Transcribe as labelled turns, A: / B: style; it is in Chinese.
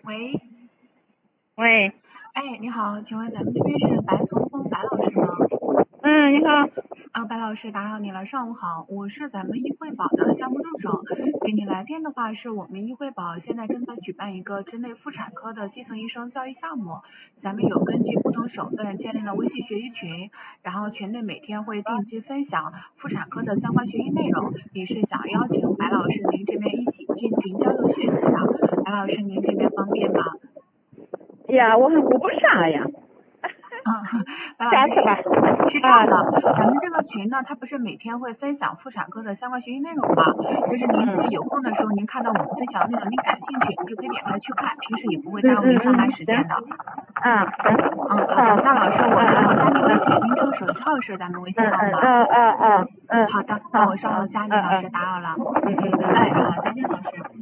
A: 喂，
B: 喂，
A: 哎，你好，请问咱们这边是白从峰白老师吗？
B: 你好。
A: 白老师打扰你了，上午好，我是咱们易惠宝的项目助手，给你来电的话是我们易惠宝现在正在举办一个针对妇产科的基层医生教育项目，咱们有根据不同手段建立了微信学习群，然后群内每天会定期分享妇产科的相关学习内容，也是想邀请白老师您这边一起进群交流学习的，白老师您这边方便吗？
B: 呀，我还顾不上呀。
A: 白老师
B: 下次吧。
A: 是这样的，咱们这个群呢，它不是每天会分享妇产科的相关学习内容吗？就是您自己有空的时候，您看到我们分享的内容，您感兴趣，你就可以点开去看，平时也不会耽误您上班时间的。
B: 行。
A: 好的，那老师，我稍后加您微信，您这个手机号是咱们微信号吗？好的，那我稍后加您，老师打扰了。好，再见，老师。